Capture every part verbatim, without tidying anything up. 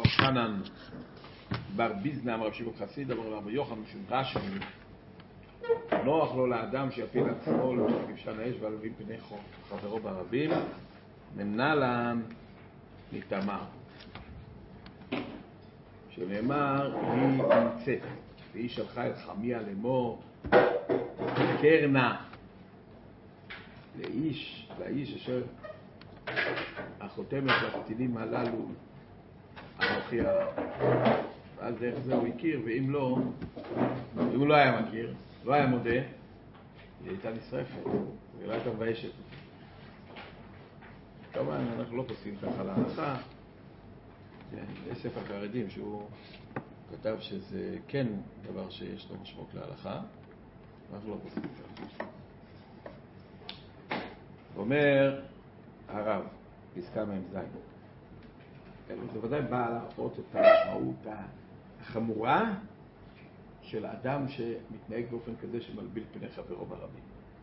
חנן בר ביזנא אמר רב שמעון חסיד אמר רבי יוחנן משום רש"י נוח לו לאדם שיפיל עצמו לבשן האש ועלובים פני חברו ברבים מנלן נתאמר שנאמר היא נמצאת והיא שלחה את חמיה לאמור קרנה לאיש לאיש אשר החותמת והפתילים הללו אנוכי הרע. ואז דרך זה הוא הכיר, ואם לא, אם הוא לא היה מכיר, לא היה מודה, היא הייתה נשרפת, היא לא הייתה מביישת. כמובן, אנחנו לא פוסקים ככה להלכה. יש ספר חרדים שהוא כתב שזה כן דבר שיש לו משמעות להלכה, אנחנו לא פוסקים ככה. אומר הרב, פסקה מ"ז, זה ודאי בא להראות את המשמעות החמורה של האדם שמתנהג באופן כזה שמלביל פני חברו ברבים.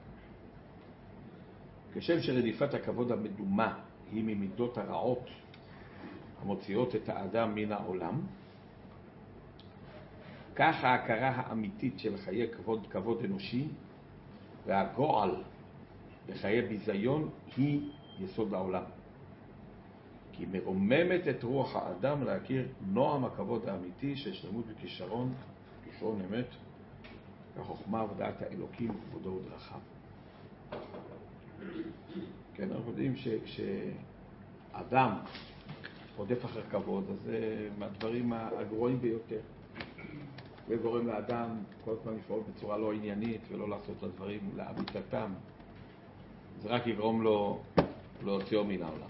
כשם שרדיפת הכבוד המדומה היא ממידות הרעות המוציאות את האדם מן העולם, כך ההכרה האמיתית של חיי כבוד, כבוד אנושי והגועל בחיי ביזיון היא יסוד העולם. כי מרוממת את רוח האדם להכיר נועם הכבוד האמיתי של שלמות וכישרון, כישרון אמת, החוכמה ודעת האלוקים וכבודו ודרכיו. כן, אנחנו יודעים שכשאדם רודף אחר כבוד, אז זה מהדברים הגרועים ביותר. זה גורם לאדם כל הזמן לפעול בצורה לא עניינית ולא לעשות לדברים לאמיתתם. זה רק יגרום לו להוציאו מן העולם.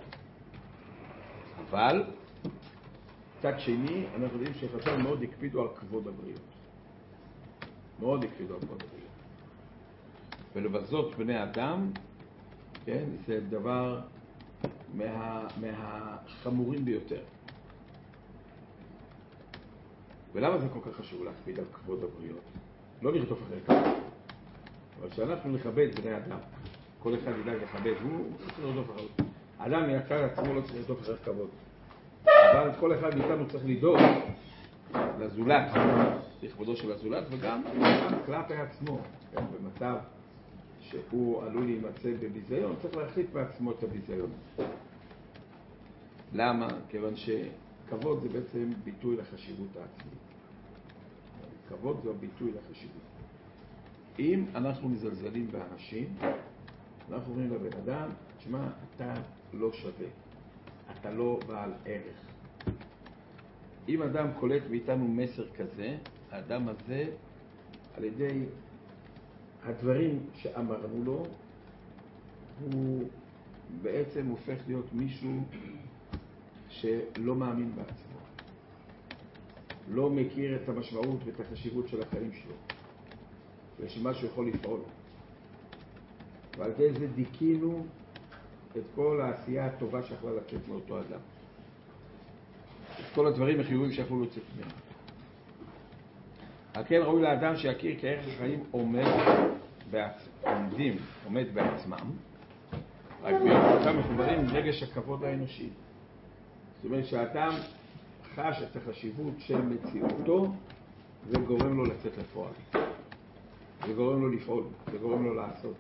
אבל, צד שני, אנחנו יודעים שחז"ל מאוד הקפידו על כבוד הבריות. מאוד הקפידו על כבוד הבריות. ולבזות בני אדם, כן, זה דבר מה, מהחמורים ביותר. ולמה זה כל כך חשוב להקפיד על כבוד הבריות? לא לרדוף אחרי כבוד, אבל שאנחנו נכבד בני אדם. כל אחד ידע לכבד, הוא צריך לרדוף אחרי. האדם מהצד עצמו לא צריך לרדוף אחרי כבוד. אבל כל אחד מאיתנו צריך לדאוג לזולת, לכבודו של הזולת, וגם כלפי עצמו, כן, במצב שהוא עלול להימצא בביזיון, צריך להחליט בעצמו את הביזיון. למה? כיוון שכבוד זה בעצם ביטוי לחשיבות העצמית. כבוד זה הביטוי לחשיבות. אם אנחנו מזלזלים באנשים, אנחנו אומרים לבן אדם, תשמע, אתה לא שווה, אתה לא בעל ערך. אם אדם קולט מאיתנו מסר כזה, האדם הזה, על ידי הדברים שאמרנו לו, הוא בעצם הופך להיות מישהו שלא מאמין בעצמו. לא מכיר את המשמעות ואת החשיבות של החיים שלו. ושמה שהוא יכול לפעול. ועל זה דיכינו את כל העשייה הטובה שיכולה לצאת מאותו אדם. את כל הדברים החיובים שיכולו לצאת ממנו. על כן ראוי לאדם שיכיר כי ערך החיים עומד בעצ... עומדים, עומד בעצמם, רק באותם מחוברים רגש הכבוד האנושי. זאת אומרת שהאדם חש את החשיבות של מציאותו, זה גורם לו לצאת לפועל. זה גורם לו לפעול, זה גורם לו לעשות.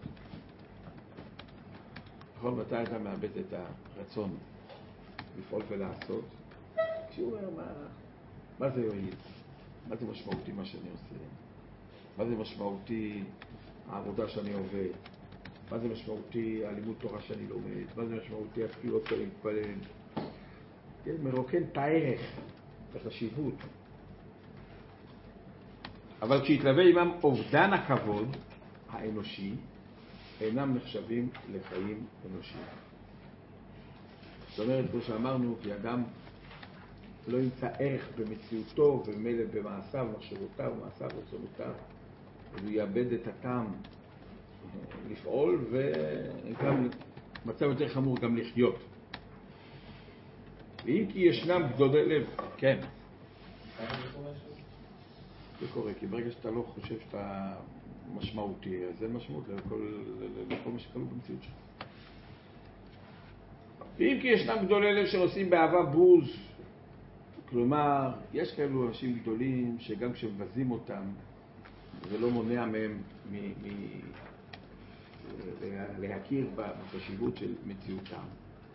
נכון, מתי אתה מאבד את הרצון לפעול ולעשות? כשהוא אומר, מה, מה זה יועיל? מה זה משמעותי מה שאני עושה? מה זה משמעותי העבודה שאני עובד? מה זה משמעותי הלימוד תורה שאני לומד? מה זה משמעותי התפילות שאני מתפלל? כן, מרוקן את הערך, את החשיבות. אבל כשהתלווה עמם אובדן הכבוד האנושי, אינם נחשבים לחיים אנושיים. זאת אומרת, כמו שאמרנו, כי אדם לא ימצא ערך במציאותו ומילא במעשיו, מחשבותיו, מעשיו, רצונותיו, הוא יאבד את הטעם לפעול, וגם מצב יותר חמור גם לחיות. ואם כי ישנם גדולי לב, כן. זה קורה, כי ברגע שאתה לא חושב שאתה משמעותי, אז אין משמעות לכל, לכל מה שכלול במציאות שלך. ואם כי ישנם גדולי לב שעושים באהבה בוז כלומר, יש כאלו אנשים גדולים שגם כשמבזים אותם, זה לא מונע מהם מ- מ- להכיר בחשיבות של מציאותם.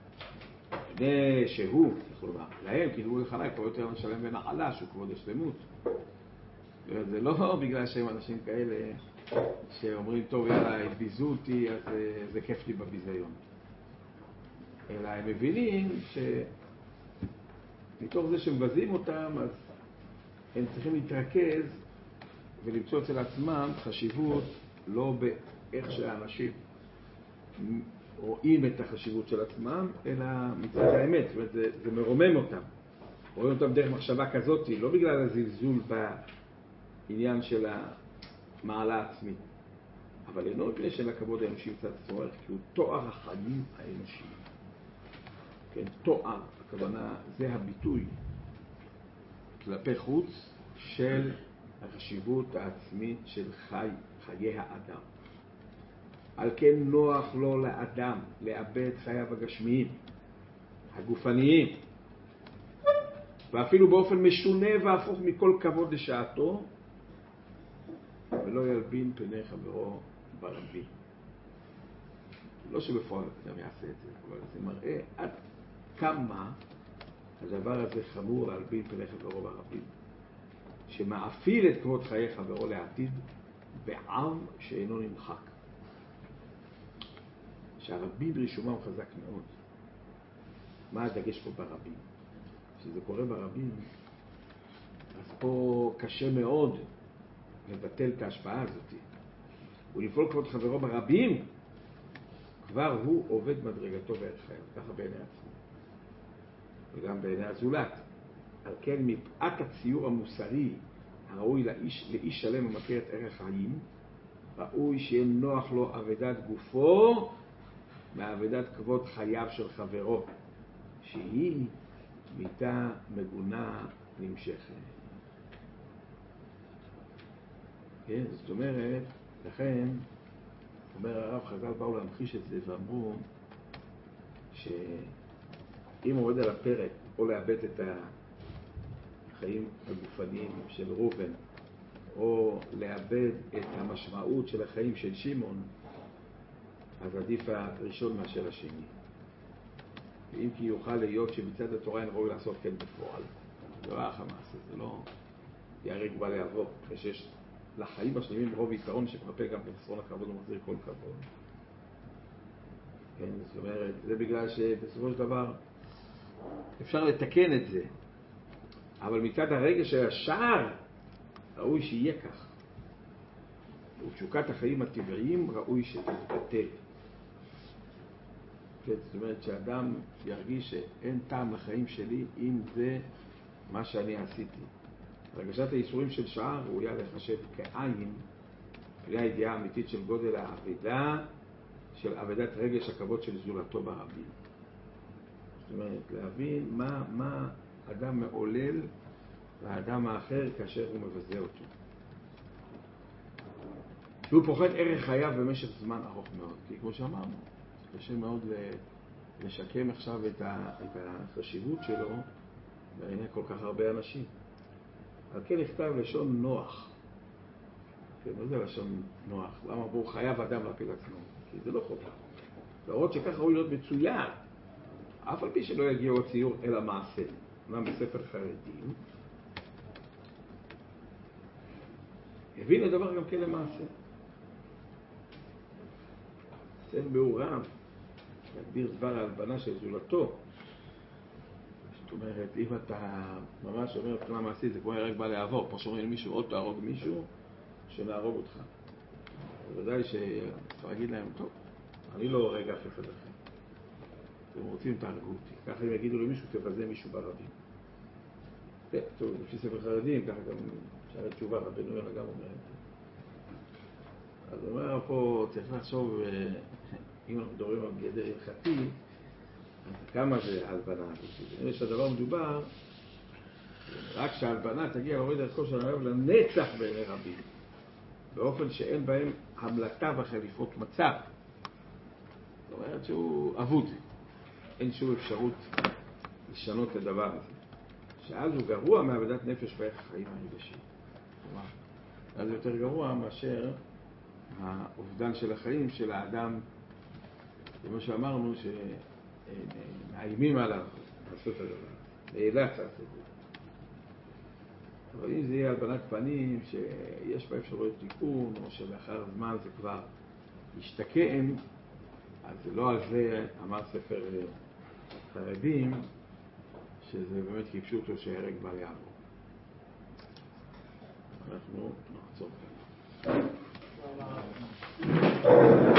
שהוא, כלומר, להם, כי הוא לחלק, כבר יותר לשלם ונחלה, שהוא כבוד השלמות. זה לא בגלל שהם אנשים כאלה שאומרים, טוב, יאללה, ביזו אותי, אז זה כיף לי בביזיון. אלא הם מבינים שמתוך זה שמבזים אותם, אז הם צריכים להתרכז ולמצוא אצל עצמם חשיבות לא באיך שהאנשים רואים את החשיבות של עצמם, אלא מצד האמת. זאת אומרת, זה, זה מרומם אותם. רואים אותם דרך מחשבה כזאת, לא בגלל הזלזול בעניין של המעלה העצמית, אבל אינו מפני של הכבוד האנושי מצד צורך, כי הוא תואר החיים האנושיים. כן, תואר, הכוונה, זה הביטוי כלפי חוץ של החשיבות העצמית של חי, חיי האדם. על כן נוח לו לאדם לאבד חייו הגשמיים, הגופניים, ואפילו באופן משונה והפוך מכל כבוד לשעתו, ולא ילבין פני חברו ברבים. לא שבפועל אדם יעשה את זה, אבל זה מראה עד כמה הדבר הזה חמור להלבין פני חברו ברבים, שמאפיל את כבוד חיי חברו לעתיד בעם שאינו נמחק. שהרבים רישומם חזק מאוד. מה הדגש פה ברבים? כשזה קורה ברבים, אז פה קשה מאוד לבטל את ההשפעה הזאת. ולפעול כבוד חברו ברבים, כבר הוא עובד מדרגתו וערך חייו, ככה בעיני עצמו. וגם בעיני הזולת. על כן מפאת הציור המוסרי הראוי לאיש, לאיש שלם ומכיר את ערך חיים, ראוי שיהיה נוח לו עבודת גופו מעבודת כבוד חייו של חברו, שהיא מיתה מגונה נמשכת. כן, זאת אומרת, לכן, אומר הרב, חז"ל באו להמחיש את זה ואמרו שאם עומד על הפרק או לאבד את החיים הגופניים של רובן, או לאבד את המשמעות של החיים של שמעון, אז עדיף הראשון מאשר השני. ואם כי יוכל להיות שמצד התורה אין ראוי לעשות כן בפועל. זה לא אך המעשה, זה לא יהרג בא לעבור, אחרי שיש לחיים השלמים רוב יתרון שמרפא גם בחסרון הכבוד ומחזיר כל כבוד. כן, זאת אומרת, זה בגלל שבסופו של דבר אפשר לתקן את זה, אבל מצד הרגש הישר ראוי שיהיה כך. ותשוקת החיים הטבעיים ראוי שתתבטל. זאת אומרת שאדם ירגיש שאין טעם לחיים שלי אם זה מה שאני עשיתי. הרגשת האיסורים של שעה ראויה לחשב כעין, בלי הידיעה האמיתית של גודל העבודה, של עבודת רגש הכבוד של זולתו ברבים. זאת אומרת, להבין מה, מה אדם מעולל לאדם האחר כאשר הוא מבזה אותו. שהוא פוחד ערך חייו במשך זמן ארוך מאוד, כי כמו שאמרנו, קשה מאוד לשקם עכשיו את החשיבות שלו בעיני כל כך הרבה אנשים. על כן נכתב לשון נוח. כן, מה זה לשון נוח? למה הוא חייב אדם להפיל עצמו? כי זה לא חובה. להראות שככה הוא להיות מצוין, אף על פי שלא יגיעו הציור אל המעשה. אמנם בספר חרדים, הבין הדבר גם כן למעשה. סן באורם, להגדיר דבר ההלבנה של זולתו. זאת אומרת, אם אתה ממש אומר מבחינה מעשית, זה כמו ירק בא לעבור, פה שאומרים למישהו, עוד תהרוג מישהו, שנהרוג אותך. בוודאי שצריך להגיד להם, טוב, אני לא הורג אף אחד אחר. אתם רוצים, תהרגו אותי. ככה הם יגידו למישהו, תבזה מישהו ברבים. כן, טוב, לפי ספר חרדים, ככה גם שערי תשובה, רבנו יונה גם אומר את זה. אז הוא אומר פה, צריך לחשוב, אם אנחנו מדברים על גדר הלכתי, אז כמה זה ההלבנה הזאת? אם יש הדבר מדובר, רק שההלבנה תגיע להוריד ערכו של הרב לנצח בעיני רבים, באופן שאין בהם המלטה וחליפות מצב. זאת אומרת שהוא אבוד, אין שום אפשרות לשנות את הדבר הזה, שאז הוא גרוע מעבודת נפש בערך החיים היבשים. כלומר, אז יותר גרוע מאשר האובדן של החיים של האדם, כמו שאמרנו, שמאיימים עליו לעשות את הדבר, נאלץ לעשות את זה. אבל אם זה יהיה הלבנת פנים שיש בה אפשרות תיקון, או שלאחר זמן זה כבר ישתקם, אז לא על זה אמר ספר חרדים, שזה באמת כפשוטו שהרג בר יעבור. אנחנו נעצור כאן.